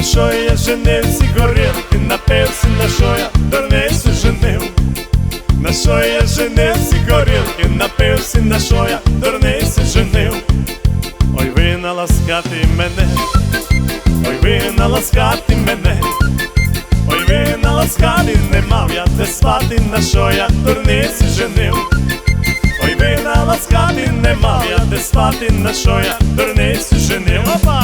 що я женився, горілки напився, на що я дурницю женив? На що я женився, горілки напився, на що я дурницю женив? Ой, ви наласкати мене, ой, ви наласкати мене, ой, ви наласкати, не мав я де спати, на що я дурницю женив? Ой, ви наласкати, не мав я де спати, на що я дурницю женив? Опа!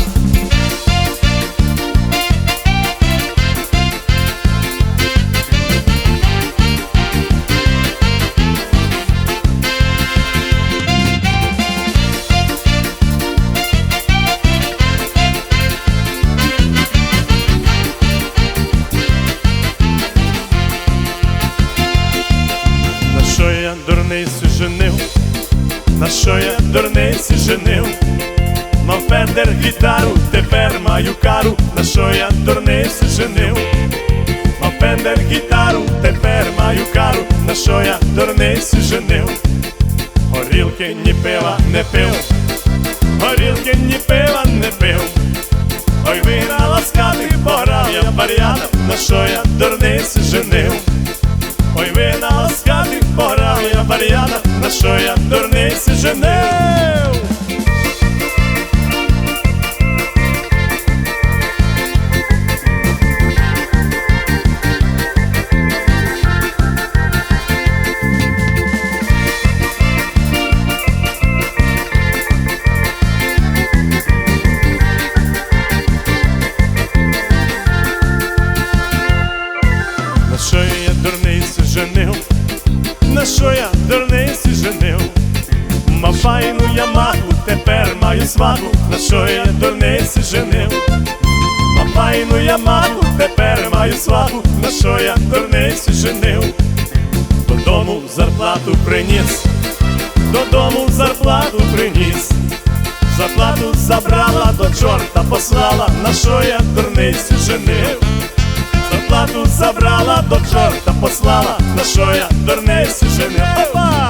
Дурницю женив, на що я дурницю женив? Мав Фендер гітару, тепер маю кару, на що я дурницю женив? Мав Фендер гітару, тепер маю кару, на що я дурницю женив? Горілки ні пива не пив, горілки ні пива не пив. Ой, ви наласкати, пограв я вар'ята, на що я дурницю женив? Ой, ви наласкати, пограв я вар'ята, на що я дурницю женив? На що я дурницю женив? На що я дурницю женив? Мав файну я маху, тепер маю сваху, на що я дурницю женив? Мав файну я маху, тепер маю сваху, на що я дурницю женив? Додому зарплату приніс, додому зарплату приніс, зарплату забрала, до чорта послала, на що я дурницю женив? Зарплату забрала, до чорта послала, на що я дурницю женив? Опа!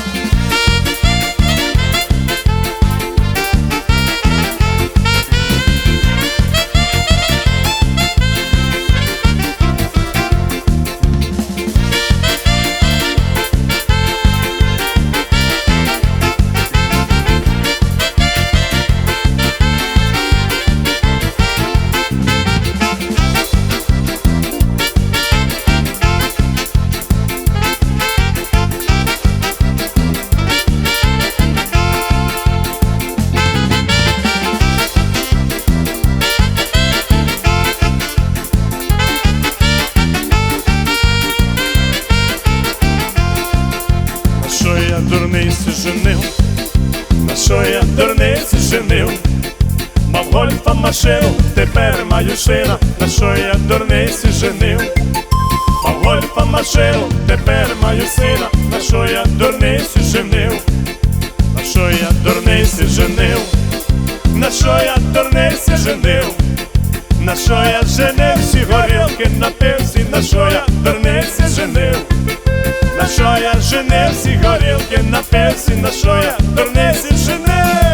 Дурницю женив, на що я дурницю женив? Мав гольфа машину, тепер маю шина, на що я дурницю женив? Мав гольфа машину, тепер маю сина, на що я дурницю женив? На що я дурницю женив? На що я дурницю женив? На що я женився, горілки напився, на що я дурницю женив? На що я женився, горілки напився, на що я дурницю женив?